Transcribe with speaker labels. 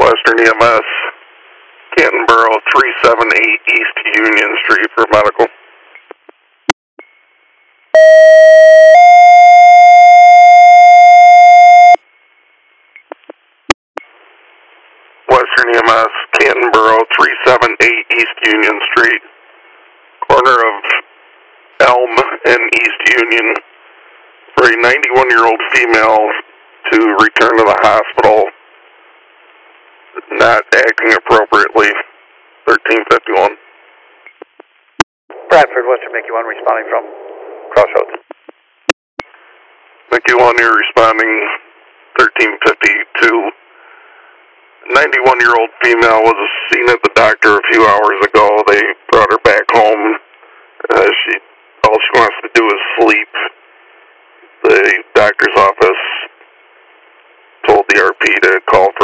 Speaker 1: Western EMS, Canton Borough, 378 East Union Street for medical. Western EMS, Canton Borough, 378 East Union Street, corner of Elm and East Union, for a 91-year-old female to return to the hospital, not acting appropriately. 1351.
Speaker 2: Bradford, Western Mickey 1 responding from Crossroads.
Speaker 1: Mickey 1, you're responding 1352. 91-year-old female was seen at the doctor a few hours ago. They brought her back home. All she wants to do is sleep. The doctor's office told the RP to call for